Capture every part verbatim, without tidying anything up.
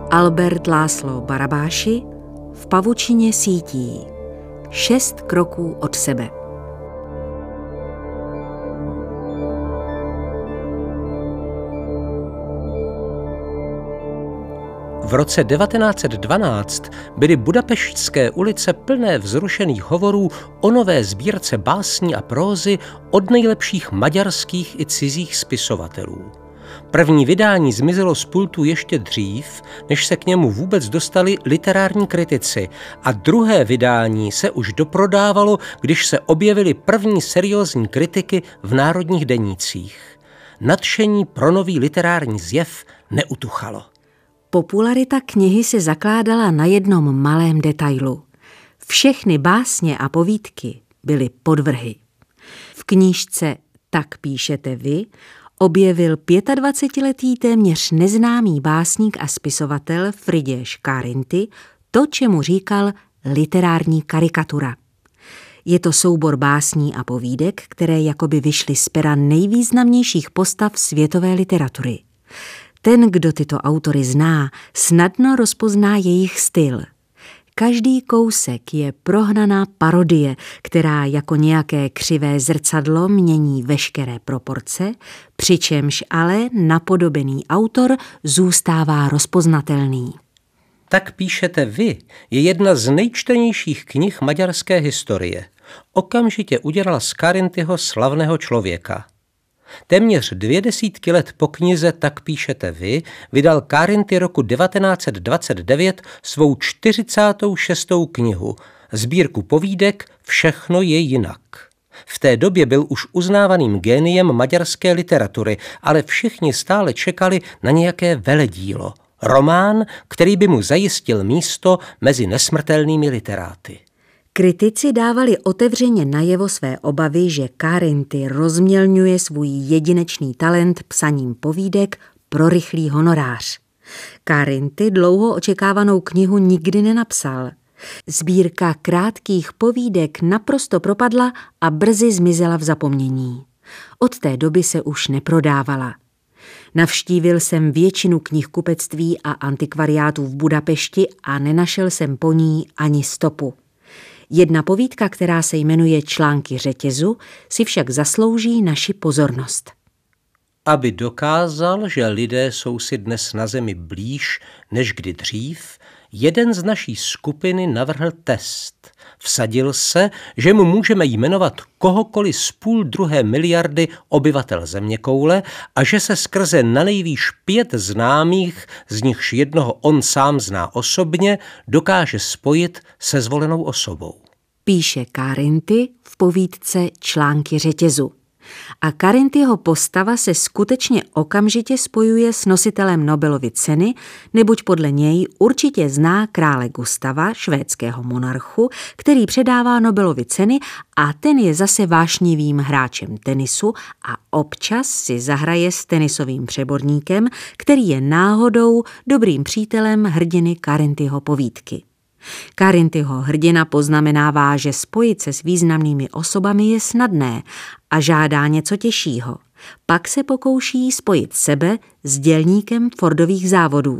Albert László Barabási v pavučině sítí. Šest kroků od sebe. V roce devatenáct set dvanáct byly budapeštské ulice plné vzrušených hovorů o nové sbírce básní a prózy od nejlepších maďarských i cizích spisovatelů. První vydání zmizelo z pultu ještě dřív, než se k němu vůbec dostali literární kritici, a druhé vydání se už doprodávalo, když se objevily první seriózní kritiky v národních denících. Nadšení pro nový literární zjev neutuchalo. Popularita knihy se zakládala na jednom malém detailu. Všechny básně a povídky byly podvrhy. V knížce Tak píšete vy objevil dvacetiletý téměř neznámý básník a spisovatel Frigyes Karinthy to, čemu říkal literární karikatura. Je to soubor básní a povídek, které jakoby vyšly z pera nejvýznamnějších postav světové literatury. Ten, kdo tyto autory zná, snadno rozpozná jejich styl. Každý kousek je prohnaná parodie, která jako nějaké křivé zrcadlo mění veškeré proporce, přičemž ale napodobený autor zůstává rozpoznatelný. Tak píšete vy je jedna z nejčtenějších knih maďarské historie. Okamžitě udělala z Karinthyho slavného člověka. Téměř dvě desítky let po knize Tak píšete vy vydal Karinthy roku devatenáct set dvacet devět svou čtyřicátou šestou knihu, sbírku povídek Všechno je jinak. V té době byl už uznávaným géniem maďarské literatury, ale všichni stále čekali na nějaké veledílo, román, který by mu zajistil místo mezi nesmrtelnými literáty. Kritici dávali otevřeně najevo své obavy, že Karinthy rozmělňuje svůj jedinečný talent psaním povídek pro rychlý honorář. Karinthy dlouho očekávanou knihu nikdy nenapsal. Sbírka krátkých povídek naprosto propadla a brzy zmizela v zapomnění. Od té doby se už neprodávala. Navštívil jsem většinu knihkupectví a antikvariátů v Budapešti a nenašel jsem po ní ani stopu. Jedna povídka, která se jmenuje Články řetězu, si však zaslouží naši pozornost. Aby dokázal, že lidé jsou si dnes na zemi blíž než kdy dřív, jeden z naší skupiny navrhl test. Vsadil se, že mu můžeme jmenovat kohokoliv z půl druhé miliardy obyvatel zeměkoule a že se skrze nanejvýš pět známých, z nichž jednoho on sám zná osobně, dokáže spojit se zvolenou osobou. Píše Karinthy v povídce Články řetězu. A Karinthyho postava se skutečně okamžitě spojuje s nositelem Nobelovy ceny, neboť podle něj určitě zná krále Gustava, švédského monarchu, který předává Nobelovy ceny, a ten je zase vášnivým hráčem tenisu a občas si zahraje s tenisovým přeborníkem, který je náhodou dobrým přítelem hrdiny Karinthyho povídky. Karinthyho hrdina poznamenává, že spojit se s významnými osobami je snadné a žádá něco těžšího. Pak se pokouší spojit sebe s dělníkem Fordových závodů.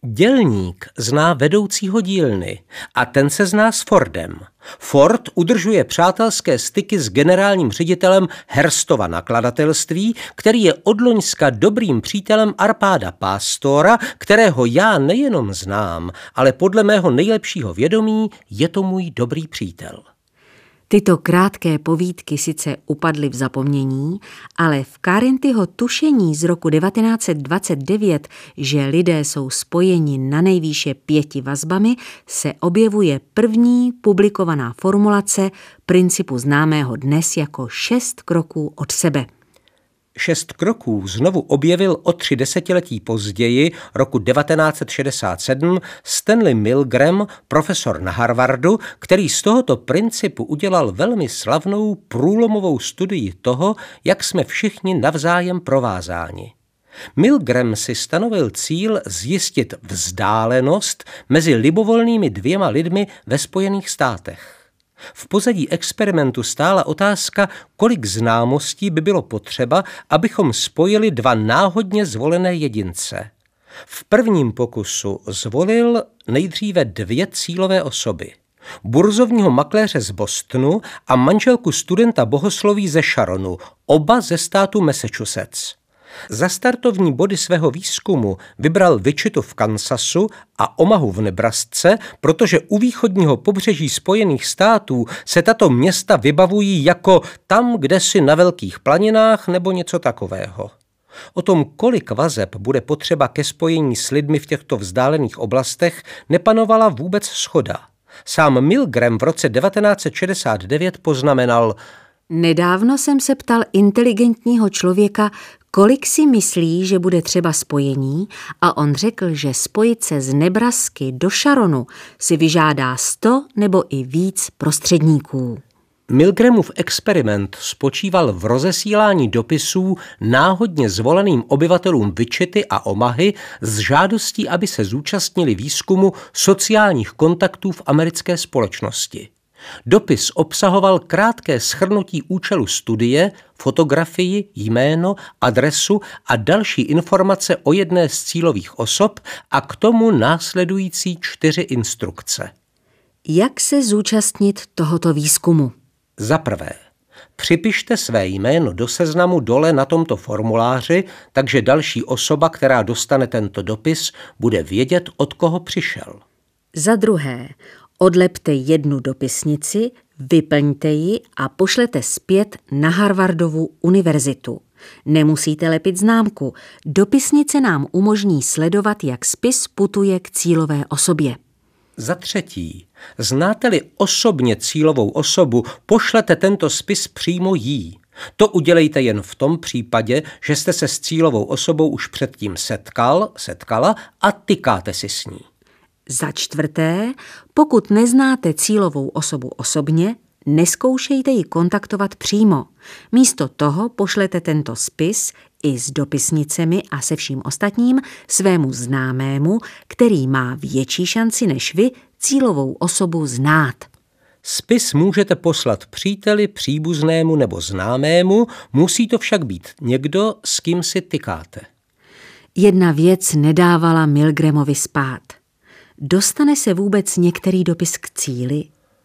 Dělník zná vedoucího dílny a ten se zná s Fordem. Ford udržuje přátelské styky s generálním ředitelem Herstova nakladatelství, který je od loňska dobrým přítelem Arpáda Pástora, kterého já nejenom znám, ale podle mého nejlepšího vědomí je to můj dobrý přítel. Tyto krátké povídky sice upadly v zapomnění, ale v Karinthyho tušení z roku devatenáct set dvacet devět, že lidé jsou spojeni na nejvýše pěti vazbami, se objevuje první publikovaná formulace principu známého dnes jako šest kroků od sebe. Šest kroků znovu objevil o tři desetiletí později, roku devatenáct set šedesát sedm, Stanley Milgram, profesor na Harvardu, který z tohoto principu udělal velmi slavnou průlomovou studii toho, jak jsme všichni navzájem provázáni. Milgram si stanovil cíl zjistit vzdálenost mezi libovolnými dvěma lidmi ve Spojených státech. V pozadí experimentu stála otázka, kolik známostí by bylo potřeba, abychom spojili dva náhodně zvolené jedince. V prvním pokusu zvolil nejdříve dvě cílové osoby. Burzovního makléře z Bostonu a manželku studenta bohosloví ze Sharonu, oba ze státu Massachusetts. Za startovní body svého výzkumu vybral Wichitu v Kansasu a Omahu v Nebrasce, protože u východního pobřeží Spojených států se tato města vybavují jako tam, kdesi na velkých planinách nebo něco takového. O tom, kolik vazeb bude potřeba ke spojení s lidmi v těchto vzdálených oblastech, nepanovala vůbec shoda. Sám Milgram v roce devatenáct set šedesát devět poznamenal: Nedávno jsem se ptal inteligentního člověka, kolik si myslí, že bude třeba spojení, a on řekl, že spojit se z Nebrasky do Sharonu si vyžádá sto nebo i víc prostředníků. Milgramův experiment spočíval v rozesílání dopisů náhodně zvoleným obyvatelům Wichity a Omahy s žádostí, aby se zúčastnili výzkumu sociálních kontaktů v americké společnosti. Dopis obsahoval krátké shrnutí účelu studie, fotografii, jméno, adresu a další informace o jedné z cílových osob a k tomu následující čtyři instrukce. Jak se zúčastnit tohoto výzkumu? Za prvé, připište své jméno do seznamu dole na tomto formuláři, takže další osoba, která dostane tento dopis, bude vědět, od koho přišel. Za druhé, odlepte jednu dopisnici, vyplňte ji a pošlete zpět na Harvardovu univerzitu. Nemusíte lepit známku. Dopisnice nám umožní sledovat, jak spis putuje k cílové osobě. Za třetí, znáte-li osobně cílovou osobu, pošlete tento spis přímo jí. To udělejte jen v tom případě, že jste se s cílovou osobou už předtím setkal, setkala a tykáte si s ní. Za čtvrté, pokud neznáte cílovou osobu osobně, nezkoušejte ji kontaktovat přímo. Místo toho pošlete tento spis i s dopisnicemi a se vším ostatním svému známému, který má větší šanci než vy cílovou osobu znát. Spis můžete poslat příteli, příbuznému nebo známému, musí to však být někdo, s kým si tykáte. Jedna věc nedávala Milgramovi spát. Dostane se vůbec některý dopis k cíli?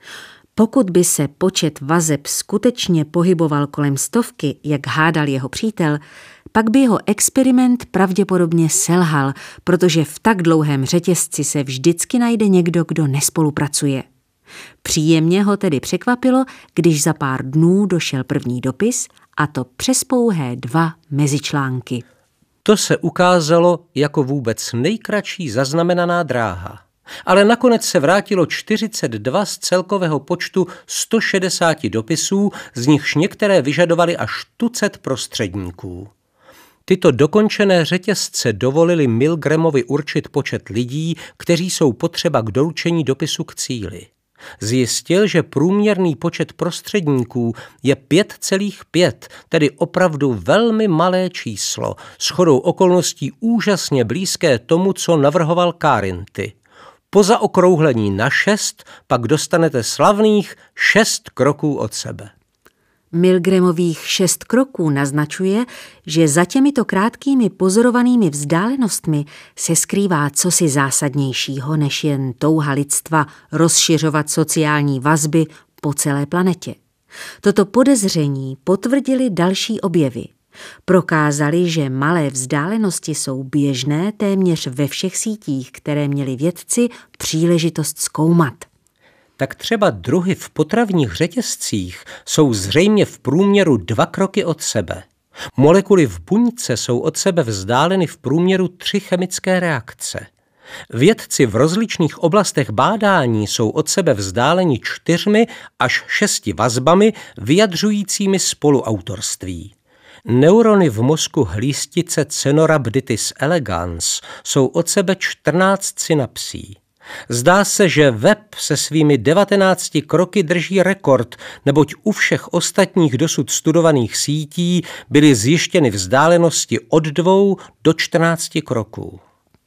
Pokud by se počet vazeb skutečně pohyboval kolem stovky, jak hádal jeho přítel, pak by jeho experiment pravděpodobně selhal, protože v tak dlouhém řetězci se vždycky najde někdo, kdo nespolupracuje. Příjemně ho tedy překvapilo, když za pár dnů došel první dopis, a to přes pouhé dva mezičlánky. To se ukázalo jako vůbec nejkratší zaznamenaná dráha. Ale nakonec se vrátilo čtyřicet dva z celkového počtu sto šedesáti dopisů, z nichž některé vyžadovaly až tucet prostředníků. Tyto dokončené řetězce dovolily Milgramovi určit počet lidí, kteří jsou potřeba k doručení dopisu k cíli. Zjistil, že průměrný počet prostředníků je pět celá pět, tedy opravdu velmi malé číslo, shodou okolností úžasně blízké tomu, co navrhoval Carinti. Po zaokrouhlení na šest pak dostanete slavných šest kroků od sebe. Milgramových šest kroků naznačuje, že za těmito krátkými pozorovanými vzdálenostmi se skrývá cosi zásadnějšího než jen touha lidstva rozšiřovat sociální vazby po celé planetě. Toto podezření potvrdili další objevy. Prokázali, že malé vzdálenosti jsou běžné téměř ve všech sítích, které měli vědci příležitost zkoumat. Tak třeba druhy v potravních řetězcích jsou zřejmě v průměru dva kroky od sebe. Molekuly v buňce jsou od sebe vzdáleny v průměru tři chemické reakce. Vědci v rozličných oblastech bádání jsou od sebe vzdáleni čtyřmi až šesti vazbami vyjadřujícími spoluautorství. Neurony v mozku hlístice Cenorhabditis elegans jsou od sebe čtrnáct synapsí. Zdá se, že Webb se svými devatenácti kroky drží rekord, neboť u všech ostatních dosud studovaných sítí byly zjištěny vzdálenosti od dvou do čtrnácti kroků.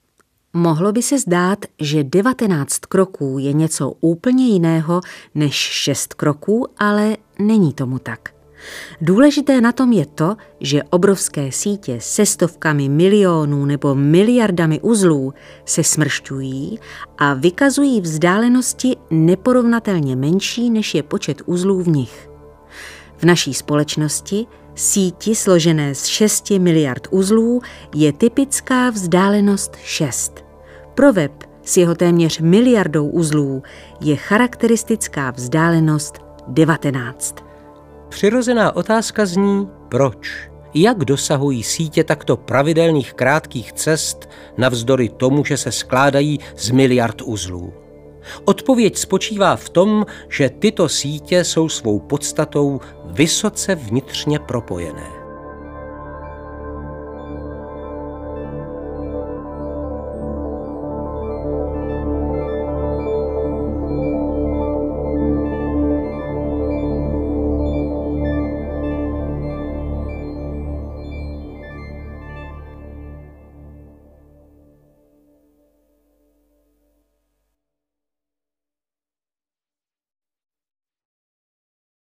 Mohlo by se zdát, že devatenáct kroků je něco úplně jiného než šest kroků, ale není tomu tak. Důležité na tom je to, že obrovské sítě se stovkami milionů nebo miliardami uzlů se smršťují a vykazují vzdálenosti neporovnatelně menší, než je počet uzlů v nich. V naší společnosti síti složené z šesti miliard uzlů je typická vzdálenost šest. Pro web s jeho téměř miliardou uzlů je charakteristická vzdálenost devatenáct. Přirozená otázka zní, proč? Jak dosahují sítě takto pravidelných krátkých cest navzdory tomu, že se skládají z miliard uzlů? Odpověď spočívá v tom, že tyto sítě jsou svou podstatou vysoce vnitřně propojené.